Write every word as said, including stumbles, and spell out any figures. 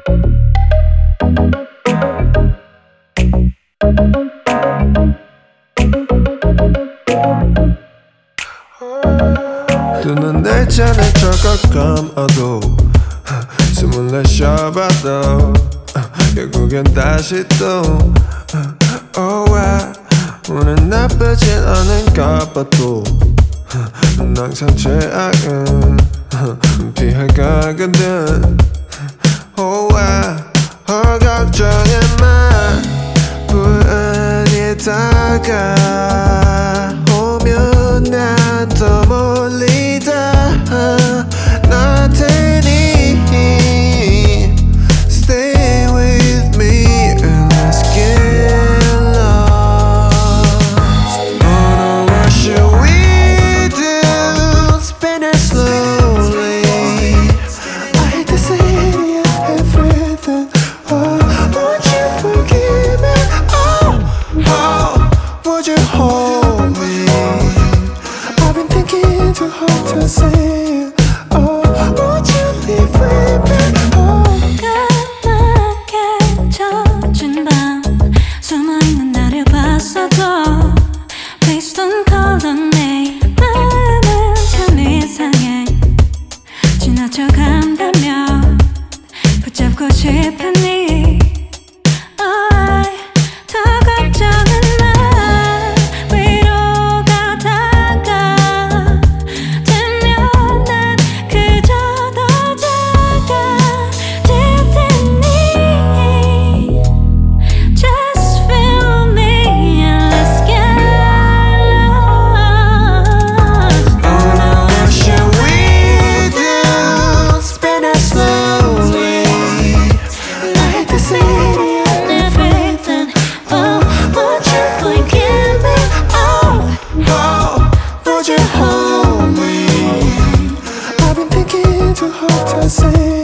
두 눈 내 잔을 쩍 감아도 숨을 내쉬어봐도 결국엔 다시 또 oh, I, 오늘 나쁘진 않은가 봐도 난 항상 최악은 피해가거든 oh, I, 어, 걱정은 마 불안이 다가오면 난 더 멀리 나 테니 stay with me and let's get lost. Oh no, what should we do? Spin it slowly. I hate the city of everything. Oh, won't you forgive me? Oh, oh, would you hold me? I've been thinking too hard to say. 간다면 붙잡고 싶으니 oh, 더 걱정은 마 위로가 다가오면 난 그저 더 작아질 테니 Just feel me and let's get lost. Oh no, what should we do? Spin it slowly. I hate the city of everything. Oh, won't you forgive me? Oh, oh, would you hold me? I've been thinking too hard to say.